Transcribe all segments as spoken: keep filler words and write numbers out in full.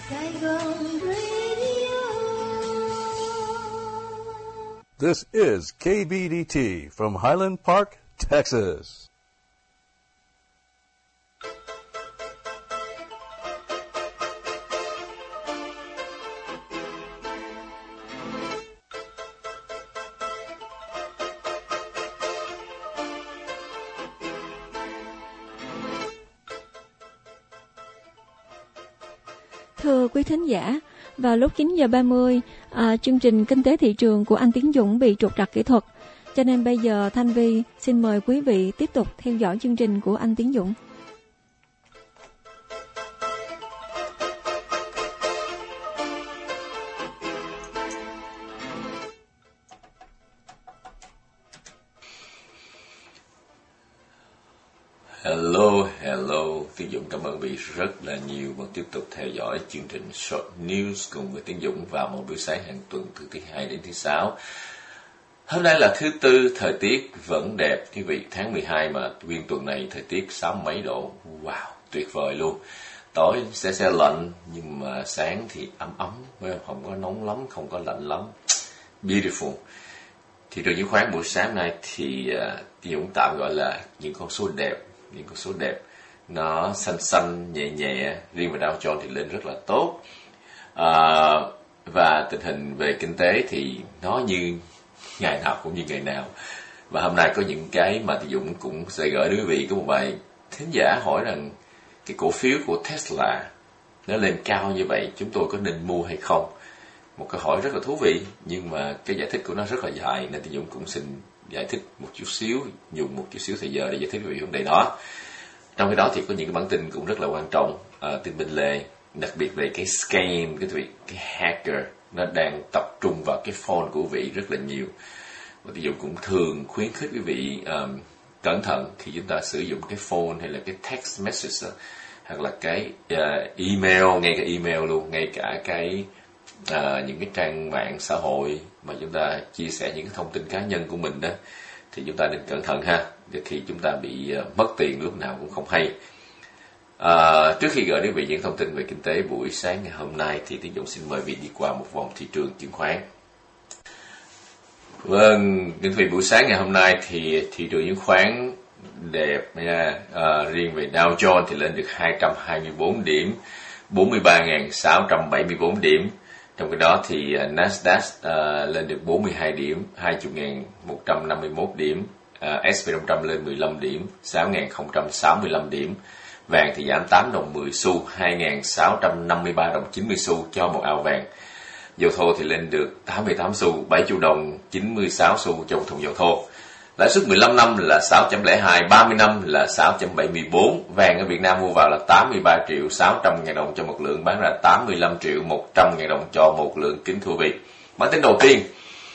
Saigon Radio. This is K B D T from Highland Park, Texas. Thưa quý thính giả, vào lúc chín giờ ba mươi, à, chương trình Kinh tế thị trường của anh Tiến Dũng bị trục trặc kỹ thuật. Cho nên bây giờ Thanh Vi xin mời quý vị tiếp tục theo dõi chương trình của anh Tiến Dũng. Hello, hello, Tiến Dũng cảm ơn vị rất là nhiều và tiếp tục theo dõi chương trình Short News cùng với Tiến Dũng vào một buổi sáng hàng tuần từ thứ hai đến thứ sáu. Hôm nay là thứ tư, thời tiết vẫn đẹp quý vị, tháng mười hai mà nguyên tuần này thời tiết sáu mấy độ, wow, tuyệt vời luôn. Tối sẽ sẽ lạnh nhưng mà sáng thì ấm ấm, không có nóng lắm, không có lạnh lắm, beautiful. Thị trường chứng khoán buổi sáng nay thì uh, Tiến Dũng tạm gọi là những con số đẹp. Những con số đẹp nó xanh xanh nhẹ nhẹ, riêng về Dow Jones thì lên rất là tốt, à, và tình hình về kinh tế thì nó như ngày nào cũng như ngày nào. Và hôm nay có những cái mà Tiến Dũng cũng sẽ gửi đến quý vị. Có một bài thính giả hỏi rằng cái cổ phiếu của Tesla nó lên cao như vậy chúng tôi có nên mua hay không. Một câu hỏi rất là thú vị, nhưng mà cái giải thích của nó rất là dài nên Tiến Dũng cũng xin giải thích một chút xíu, dùng một chút xíu thời giờ để giải thích về vấn đề đó. Trong cái đó thì có những cái bản tin cũng rất là quan trọng, à, tin bên lề, đặc biệt về cái scam, cái việc cái hacker nó đang tập trung vào cái phone của quý vị rất là nhiều. Và Tiến Dũng cũng thường khuyến khích quý vị um, cẩn thận khi chúng ta sử dụng cái phone hay là cái text message hoặc là cái uh, email, ngay cả email luôn, ngay cả cái uh, những cái trang mạng xã hội mà chúng ta chia sẻ những cái thông tin cá nhân của mình đó, thì chúng ta nên cẩn thận ha, để khi chúng ta bị uh, mất tiền lúc nào cũng không hay. Uh, trước khi gửi đến quý vị những thông tin về kinh tế buổi sáng ngày hôm nay thì Tiến Dũng xin mời quý vị đi qua một vòng thị trường chứng khoán. Vâng, quý vị, buổi sáng ngày hôm nay thì thị trường chứng khoán đẹp nha. Uh, riêng về Dow Jones thì lên được hai trăm hai mươi tư điểm, bốn mươi ba nghìn sáu trăm bảy mươi tư điểm. Trong cái đó thì uh, Nasdaq uh, lên được bốn mươi hai điểm, hai mươi nghìn một trăm năm mươi mốt điểm, uh, S and P năm trăm lên mười lăm điểm, sáu nghìn không trăm sáu mươi lăm điểm. Vàng thì giảm tám đồng mười xu, hai nghìn sáu trăm năm mươi ba đồng chín mươi xu cho một ao vàng. Dầu thô thì lên được tám mươi tám xu, bảy mươi đồng chín mươi sáu xu cho một thùng dầu thô. Lãi suất mười lăm năm là sáu chấm không hai, ba mươi năm là sáu chấm bảy mươi bốn. Vàng ở Việt Nam mua vào là tám mươi ba triệu sáu trăm ngàn đồng cho một lượng, bán ra tám mươi lăm triệu một trăm ngàn đồng cho một lượng. Kính thưa quý vị, bản tin đầu tiên,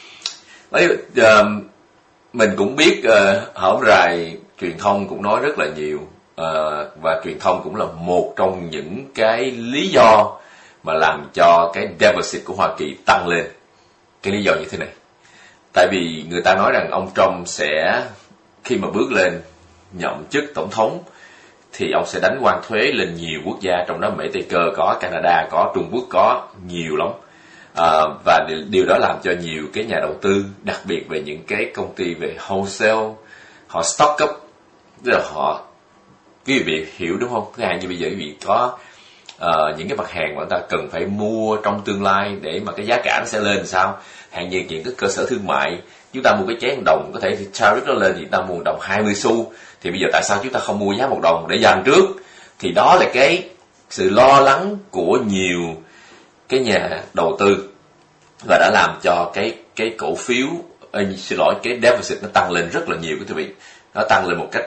Đấy, uh, mình cũng biết uh, hổm rày truyền thông cũng nói rất là nhiều, uh, và truyền thông cũng là một trong những cái lý do mà làm cho cái deficit của Hoa Kỳ tăng lên. Cái lý do như thế này, tại vì người ta nói rằng ông Trump sẽ khi mà bước lên nhậm chức tổng thống thì ông sẽ đánh quan thuế lên nhiều quốc gia, trong đó Mỹ, Tây Cơ có, Canada có, Trung Quốc có, nhiều lắm. À, và điều đó làm cho nhiều cái nhà đầu tư, đặc biệt về những cái công ty về wholesale, họ stock up, tức là họ, quý vị hiểu đúng không? Thứ hai, như bây giờ quý vị có uh, những cái mặt hàng mà người ta cần phải mua trong tương lai để mà cái giá cả nó sẽ lên sao? Hàng như những cái cơ sở thương mại, chúng ta mua cái chén đồng có thể thì tariff nó lên thì chúng ta mua đồng hai mươi xu, thì bây giờ tại sao chúng ta không mua giá một đồng để dành trước? Thì đó là cái sự lo lắng của nhiều cái nhà đầu tư và đã làm cho cái cái cổ phiếu, ơi, xin lỗi, cái deficit nó tăng lên rất là nhiều, quý vị, nó tăng lên một cách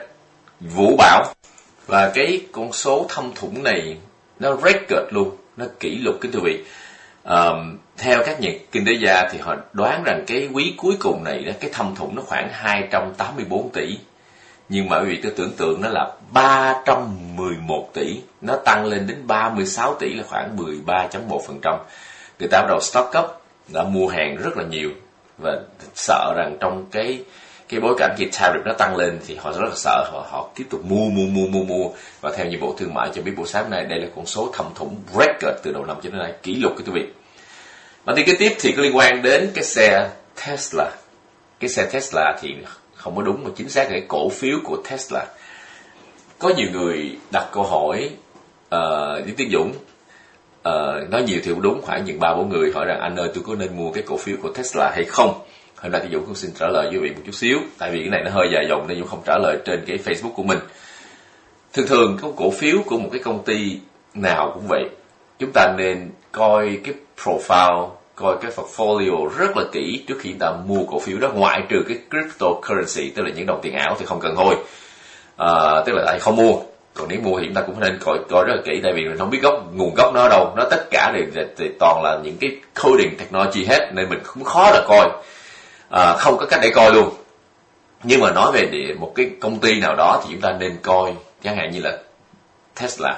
vũ bão, và cái con số thâm thủng này nó record luôn, nó kỷ lục, kính thưa quý vị. Um, theo các nhà kinh tế gia thì họ đoán rằng cái quý cuối cùng này đó, cái thâm thủng nó khoảng hai trăm tám mươi tư tỷ, nhưng mà quý vị cứ tưởng tượng nó là ba trăm mười một tỷ, nó tăng lên đến ba mươi sáu tỷ, là khoảng mười ba phẩy một phần trăm. Người ta bắt đầu stock up, đã mua hàng rất là nhiều và sợ rằng trong cái cái bối cảnh khi tariff nó tăng lên thì họ rất là sợ, họ họ tiếp tục mua mua mua mua mua và theo như Bộ Thương mại cho biết buổi sáng nay, đây là con số thâm thủng record từ đầu năm cho đến nay, kỷ lục cái quý vị. Bản tin kế tiếp thì có liên quan đến cái xe Tesla. Cái xe Tesla thì không có đúng mà chính xác là cái cổ phiếu của Tesla. Có nhiều người đặt câu hỏi uh, với Tiến Dũng, uh, nói nhiều thì cũng đúng, khoảng chừng ba bốn người hỏi rằng anh ơi tôi có nên mua cái cổ phiếu của Tesla hay không. Hôm nay Tiến Dũng cũng xin trả lời với quý vị một chút xíu, tại vì cái này nó hơi dài dòng nên Dũng không trả lời trên cái Facebook của mình. Thường thường cái cổ phiếu của một cái công ty nào cũng vậy, chúng ta nên coi cái profile, coi cái portfolio rất là kỹ trước khi chúng ta mua cổ phiếu đó, ngoại trừ cái cryptocurrency, tức là những đồng tiền ảo thì không cần thôi, à, tức là tại không mua. Còn nếu mua thì chúng ta cũng nên coi coi rất là kỹ, tại vì mình không biết gốc nguồn gốc nó đâu, nó tất cả đều, đều toàn là những cái coding technology hết nên mình cũng khó là coi, à, không có cách để coi luôn. Nhưng mà nói về một cái công ty nào đó thì chúng ta nên coi, chẳng hạn như là Tesla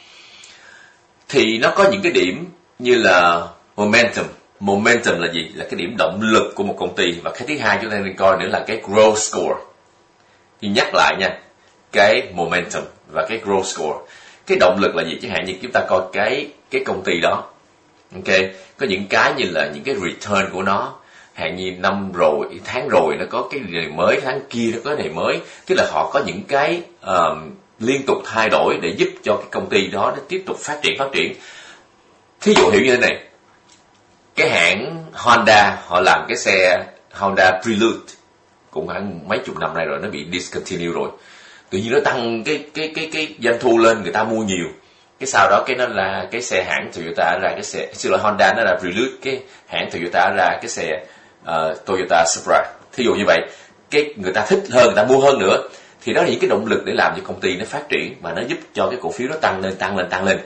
thì nó có những cái điểm như là momentum. Momentum là gì? Là cái điểm động lực của một công ty. Và cái thứ hai chúng ta nên coi nữa là cái growth score. Thì nhắc lại nha, cái momentum và cái growth score. Cái động lực là gì? Chẳng hạn như chúng ta coi cái cái công ty đó, ok, có những cái như là những cái return của nó, hạn như năm rồi, tháng rồi nó có cái này mới, tháng kia nó có này mới, tức là họ có những cái um, liên tục thay đổi để giúp cho cái công ty đó nó tiếp tục phát triển phát triển. Thí dụ hiểu như thế này, cái hãng Honda họ làm cái xe Honda Prelude cũng khoảng mấy chục năm nay rồi, nó bị discontinue rồi, tự nhiên nó tăng cái cái cái cái doanh thu lên, người ta mua nhiều, cái sau đó cái nó là cái xe hãng Toyota ra cái xe, xin lỗi Honda nó là Prelude, cái hãng Toyota ra cái xe uh, Toyota Supra, thí dụ như vậy, cái người ta thích hơn, người ta mua hơn nữa, thì đó là những cái động lực để làm cho công ty nó phát triển và nó giúp cho cái cổ phiếu nó tăng lên tăng lên tăng lên.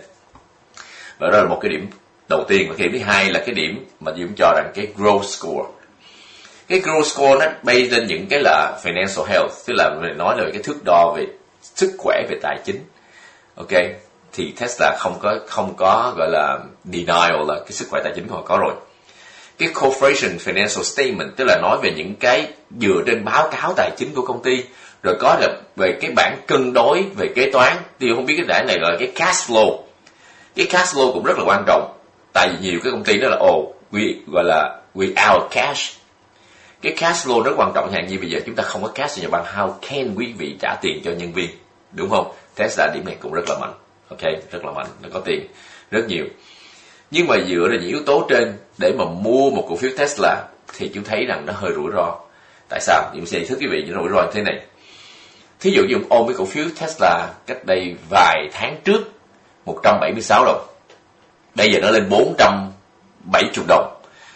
Và đó là một cái điểm đầu tiên. Và cái điểm thứ hai là cái điểm mà Dũng cho rằng cái growth score. Cái growth score nó bay lên những cái là financial health, tức là mình nói về cái thước đo về sức khỏe về tài chính. Ok, thì Tesla không có không có gọi là denial là cái sức khỏe tài chính của họ có rồi. Cái corporation financial statement, tức là nói về những cái dựa trên báo cáo tài chính của công ty, rồi có là về cái bảng cân đối về kế toán. Thì không biết cái bảng này gọi là cái cash flow. Cái cash flow cũng rất là quan trọng, tại vì nhiều cái công ty đó là ồ, oh, we gọi là we out cash. Cái cash flow rất quan trọng, hàng như bây giờ chúng ta không có cash thì bằng how can quý vị trả tiền cho nhân viên, đúng không? Tesla điểm này cũng rất là mạnh, ok, rất là mạnh, nó có tiền rất nhiều. Nhưng mà dựa trên những yếu tố trên để mà mua một cổ phiếu Tesla thì chúng thấy rằng nó hơi rủi ro. Tại sao? Chúng sẽ thưa quý vị, những rủi ro như thế này. Thí dụ như ôm cái cổ phiếu Tesla cách đây vài tháng trước một trăm bảy mươi sáu đồng, bây giờ nó lên bốn trăm bảy mươi đồng,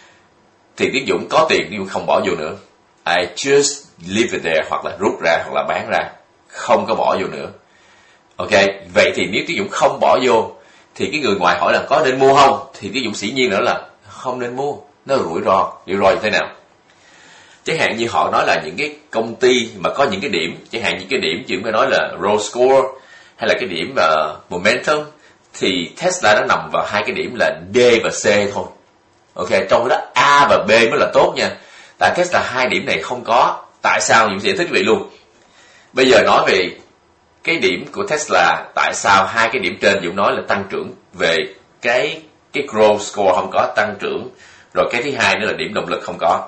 thì Tiến Dũng có tiền nhưng không bỏ vô nữa. I just leave it there, hoặc là rút ra hoặc là bán ra, không có bỏ vô nữa. Ok, vậy thì nếu Tiến Dũng không bỏ vô thì cái người ngoài hỏi là có nên mua không, thì Tiến Dũng dĩ nhiên nữa là không nên mua, nó là rủi ro. Rủi ro như thế nào? Chẳng hạn như họ nói là những cái công ty mà có những cái điểm, chẳng hạn như cái điểm chúng tôi nói là growth score hay là cái điểm uh, momentum, thì Tesla nó nằm vào hai cái điểm là D và C thôi. Ok, trong đó A và B mới là tốt nha. Tại Tesla hai điểm này không có. Tại sao? Dũng sẽ giải thích quý vị luôn. Bây giờ nói về cái điểm của Tesla, tại sao hai cái điểm trên Dũng nói là tăng trưởng về cái cái growth score không có tăng trưởng, rồi cái thứ hai nữa là điểm động lực không có.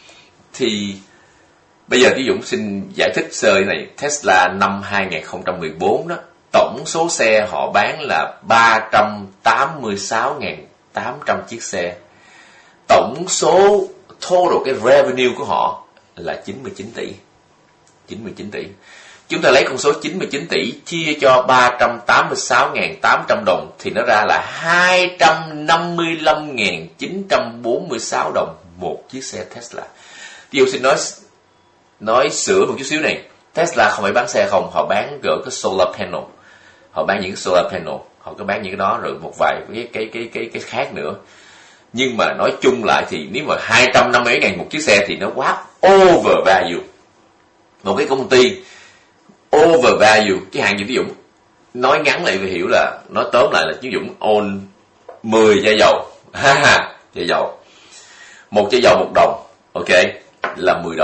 Thì bây giờ Dũng xin giải thích sơ này. Tesla năm hai không một bốn đó, tổng số xe họ bán là ba trăm tám mươi sáu nghìn tám trăm chiếc xe. Tổng số total cái revenue của họ là chín mươi chín tỷ. chín mươi chín tỷ. Chúng ta lấy con số chín mươi chín tỷ chia cho ba trăm tám mươi sáu nghìn tám trăm đồng thì nó ra là hai trăm năm mươi lăm nghìn chín trăm bốn mươi sáu đồng một chiếc xe Tesla. Điều xin nói nói sửa một chút xíu này. Tesla không phải bán xe không, họ bán gỡ cái solar panel. Họ bán những cái solar panel, họ có bán những cái đó rồi một vài cái cái cái cái cái khác nữa. Nhưng mà nói chung lại thì nếu mà hai trăm năm mươi ngàn một chiếc xe thì nó quá over value. Một cái công ty over value, cái hàng gì ví dụ nói ngắn lại thì hiểu là, nói tóm lại là ví dụ own mười chai dầu, ha ha, chai dầu. Một chai dầu một đồng, ok, là mười đồng.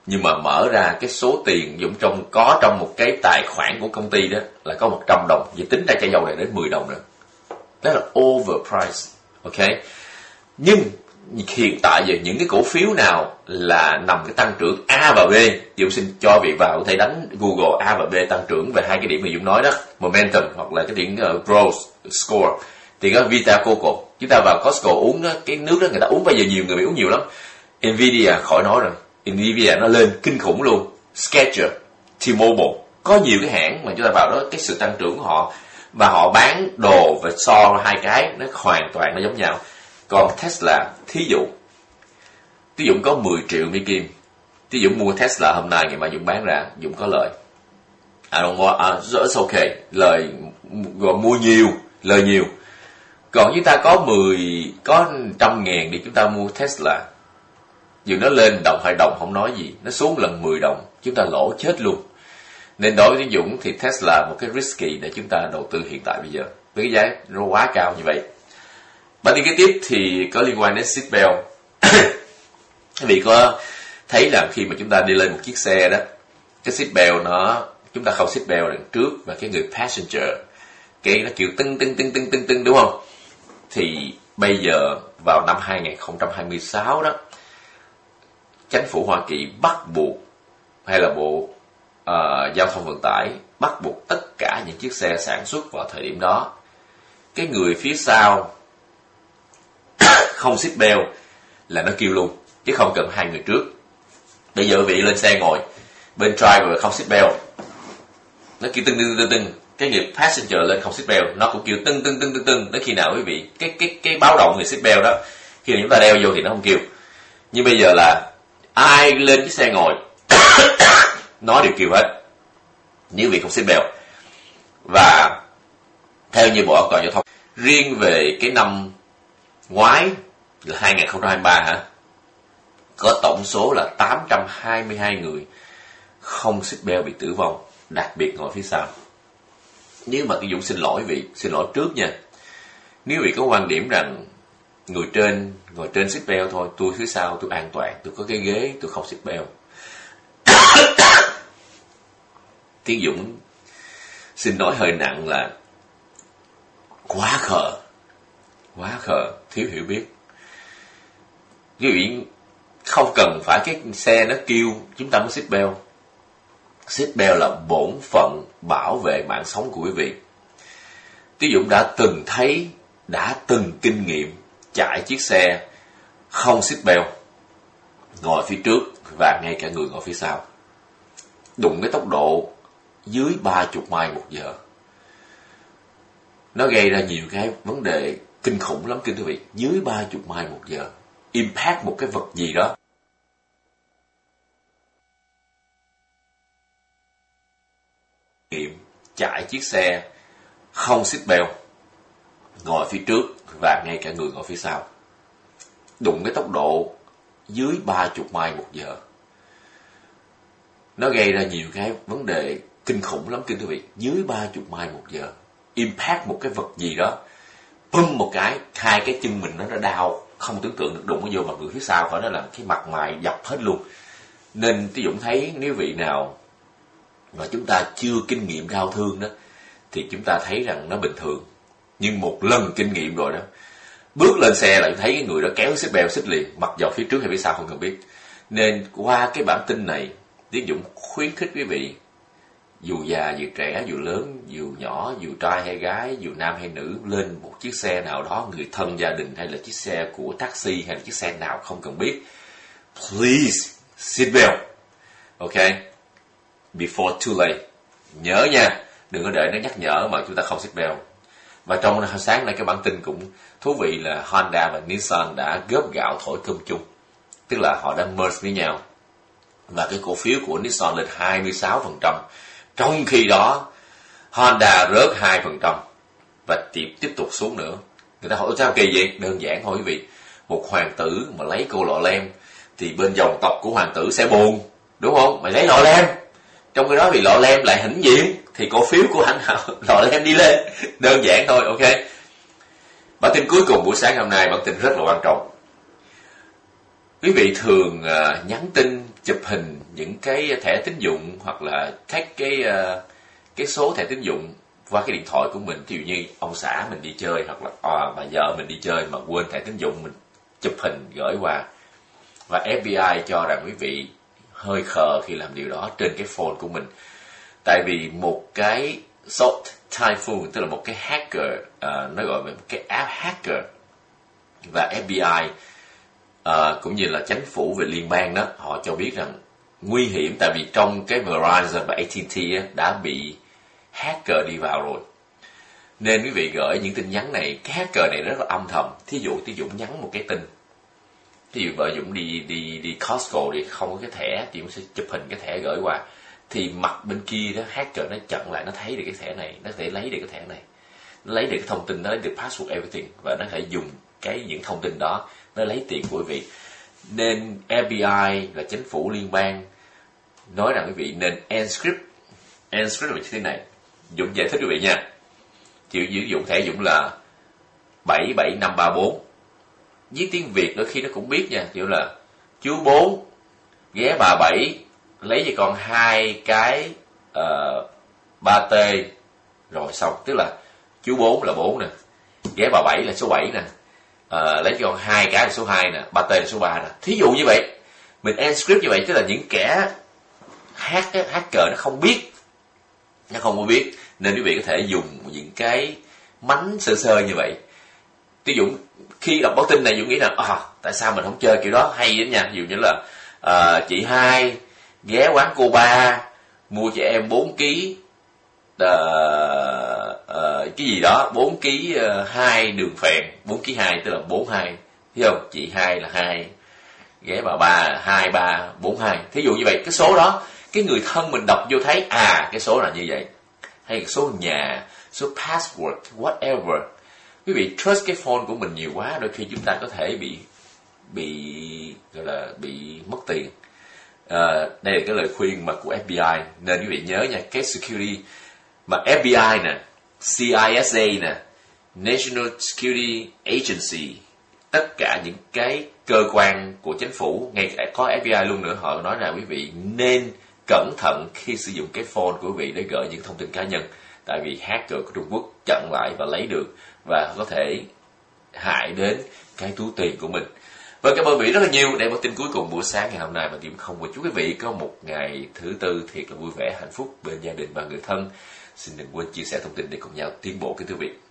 nhưng mà mở ra cái số tiền Dũng trong có trong một cái tài khoản của công ty đó là có một trăm đồng, vì tính ra chai dầu này đến mười đồng nữa. Đó là overpriced, ok? Nhưng hiện tại giờ những cái cổ phiếu nào là nằm cái tăng trưởng A và B, Dũng xin cho vị vào có thể đánh Google A và B tăng trưởng về hai cái điểm mà Dũng nói đó, momentum hoặc là cái điểm uh, growth score. Thì có Vita Coco, chúng ta vào Costco uống đó, cái nước đó người ta uống bây giờ nhiều người bị uống nhiều lắm. Nvidia khỏi nói rồi, Nvidia nó lên kinh khủng luôn. Skechers, T-Mobile, có nhiều cái hãng mà chúng ta vào đó cái sự tăng trưởng của họ và họ bán đồ và so hai cái nó hoàn toàn nó giống nhau. Còn Tesla, thí dụ, thí dụ có mười triệu Mỹ Kim, thí dụ mua Tesla hôm nay ngày mai Dũng bán ra, Dũng có lợi. I don't want, uh, it's okay, lời gọi mua nhiều, lời nhiều. Còn chúng ta có mười, có trăm ngàn để chúng ta mua Tesla, dù nó lên đồng hai đồng không nói gì, nó xuống lần mười đồng, chúng ta lỗ chết luôn. Nên đối với Dũng thì Tesla là một cái risky để chúng ta đầu tư hiện tại bây giờ, với cái giá nó quá cao như vậy. Bản tin kế tiếp thì có liên quan đến seatbelt. Quý vị có thấy là khi mà chúng ta đi lên một chiếc xe đó, cái seatbelt nó, chúng ta không seatbelt đằng trước và cái người passenger, cái nó kêu tưng tưng tưng tưng tưng tưng, đúng không? Thì bây giờ vào năm hai không hai sáu đó, Chính phủ Hoa Kỳ bắt buộc, hay là Bộ uh, Giao thông Vận tải bắt buộc tất cả những chiếc xe sản xuất vào thời điểm đó, cái người phía sau không seatbelt là nó kêu luôn, chứ không cần hai người trước. Bây giờ vị lên xe ngồi, bên driver không seatbelt, nó kêu tưng tưng tưng tưng, cái người passenger lên không seatbelt, nó cũng kêu tưng tưng tưng tưng tưng. Đến khi nào quý vị cái cái cái báo động người seatbelt đó, khi chúng ta đeo vô thì nó không kêu. Nhưng bây giờ là ai lên chiếc xe ngồi nó đều kêu hết, nếu vị không seatbelt. Và theo như Bộ An toàn Giao thông, riêng về cái năm ngoái là hai không hai ba hả, có tổng số là tám trăm hai mươi hai người không seatbelt bị tử vong, đặc biệt ngồi phía sau. Nếu mà tôi Dũng xin lỗi vị, xin lỗi trước nha, nếu vị có quan điểm rằng người trên ngồi trên seatbelt thôi, tôi phía sau tôi an toàn, tôi có cái ghế, tôi không seatbelt, Tiến Dũng xin nói hơi nặng là quá khờ, quá khờ, thiếu hiểu biết. Quý vị không cần phải cái xe nó kêu chúng ta mới seatbelt. Seatbelt là bổn phận bảo vệ mạng sống của quý vị. Tiến Dũng đã từng thấy, đã từng kinh nghiệm chạy chiếc xe không seatbelt, ngồi phía trước và ngay cả người ngồi phía sau, đụng cái tốc độ dưới ba mươi mile một giờ. Nó gây ra nhiều cái vấn đề kinh khủng lắm kính thưa quý vị. Dưới ba mươi mile một giờ, impact một cái vật gì đó. Nghiệm chạy chiếc xe không seatbelt, ngồi phía trước và ngay cả người ngồi phía sau, đụng cái tốc độ dưới ba mươi mile một giờ. Nó gây ra nhiều cái vấn đề kinh khủng lắm kính thưa quý vị. Dưới ba mươi mile một giờ, impact một cái vật gì đó, bum một cái, hai cái chân mình nó đã đau, không tưởng tượng được, đụng nó vô mặt người phía sau phải nó làm cái mặt mày dập hết luôn. Nên Tí Dũng thấy nếu vị nào mà chúng ta chưa kinh nghiệm đau thương đó, thì chúng ta thấy rằng nó bình thường. Nhưng một lần kinh nghiệm rồi đó, bước lên xe lại thấy cái người đó kéo seatbelt xích liền, mặc dầu phía trước hay phía sau không cần biết. Nên qua cái bản tin này, Tiến Dũng khuyến khích quý vị, dù già dù trẻ, dù lớn dù nhỏ, dù trai hay gái, dù nam hay nữ, lên một chiếc xe nào đó, người thân gia đình hay là chiếc xe của taxi hay là chiếc xe nào không cần biết, please seatbelt, ok, before too late. Nhớ nha, đừng có đợi nó nhắc nhở mà chúng ta không seatbelt. Và trong sáng nay cái bản tin cũng thú vị là Honda và Nissan đã góp gạo thổi cơm chung, tức là họ đã merge với nhau, và cái cổ phiếu của Nissan lên hai mươi sáu phần trăm, trong khi đó Honda rớt hai phần trăm và tiếp tiếp tục xuống nữa. Người ta hỏi sao kỳ vậy? Đơn giản thôi quý vị, một hoàng tử mà lấy cô lọ lem thì bên dòng tộc của hoàng tử sẽ buồn, đúng không? Mày lấy lọ lem, trong khi đó vì lọ lem lại hãnh diện thì cổ phiếu của hắn lọ lem đi lên. Đơn giản thôi, ok. Bản tin cuối cùng buổi sáng hôm nay, bản tin rất là quan trọng. Quý vị thường uh, nhắn tin chụp hình những cái thẻ tín dụng hoặc là các cái uh, cái số thẻ tín dụng qua cái điện thoại của mình. Ví dụ như ông xã mình đi chơi hoặc là à, bà vợ mình đi chơi mà quên thẻ tín dụng, mình chụp hình gửi qua. Và ép bê i cho rằng quý vị hơi khờ khi làm điều đó trên cái phone của mình. Tại vì một cái Salt Typhoon, tức là một cái hacker, uh, nó gọi là một cái app hacker, và ép bê i uh, cũng như là chính phủ về liên bang đó, họ cho biết rằng nguy hiểm, tại vì trong cái Verizon và a tê and tê á, đã bị hacker đi vào rồi. Nên quý vị gửi những tin nhắn này, cái hacker này rất là âm thầm. Thí dụ Thí Dũng nhắn một cái tin, thí dụ vợ Dũng đi đi đi Costco thì không có cái thẻ, thì Dũng sẽ chụp hình cái thẻ gửi qua, thì mặt bên kia đó hacker nó chặn lại, nó thấy được cái thẻ này, nó có thể lấy được cái thẻ này, nó lấy được cái thông tin, nó lấy được password everything, và nó có thể dùng cái những thông tin đó nó lấy tiền của quý vị. Nên ép bê i là chính phủ liên bang nói rằng quý vị nên encrypt. Encrypt là như thế này, Dũng giải thích quý vị nha. Chịu sử dụng thẻ Dũng là bảy bảy năm ba bốn. Viết tiếng Việt đôi khi nó cũng biết nha, kiểu là chú bốn ghé bà bảy lấy cho con hai cái uh, ba tê rồi xong. Tức là chú bốn là bốn nè, ghé bà bảy là số bảy nè, uh, lấy cho con hai cái là số hai nè, ba tê là số ba nè. Thí dụ như vậy, mình encrypt như vậy, tức là những kẻ hack, hacker nó không biết, nó không có biết, nên quý vị có thể dùng những cái mánh sơ sơ như vậy. Ví dụ khi đọc báo tin này, Dũng nghĩ là à, tại sao mình không chơi kiểu đó, hay lắm nha. Ví dụ như là à, chị hai ghé quán cô ba mua cho em bốn ký à, à, cái gì đó, bốn ký hai đường phèn, bốn ký hai tức là bốn hai, thấy không? Chị hai là hai, ghé bà ba hai ba bốn hai. Thí dụ như vậy, cái số đó cái người thân mình đọc vô thấy à cái số là như vậy, hay số nhà, số password, whatever. Quý vị trust cái phone của mình nhiều quá, đôi khi chúng ta có thể bị bị gọi là bị mất tiền. À, đây là cái lời khuyên mà của ép bê i, nên quý vị nhớ nha, cái security mà ép bê i nè, xê i ét a nè, National Security Agency, tất cả những cái cơ quan của chính phủ, ngay cả có ép bê i luôn nữa, họ nói là quý vị nên cẩn thận khi sử dụng cái phone của quý vị để gửi những thông tin cá nhân, tại vì hacker của Trung Quốc chặn lại và lấy được, và có thể hại đến cái túi tiền của mình. Và cảm ơn quý vị rất là nhiều. Đây là một tin cuối cùng buổi sáng ngày hôm nay, và Điểm không có chúc quý vị có một ngày thứ tư thiệt là vui vẻ, hạnh phúc bên gia đình và người thân. Xin đừng quên chia sẻ thông tin để cùng nhau tiến bộ kính thưa quý vị.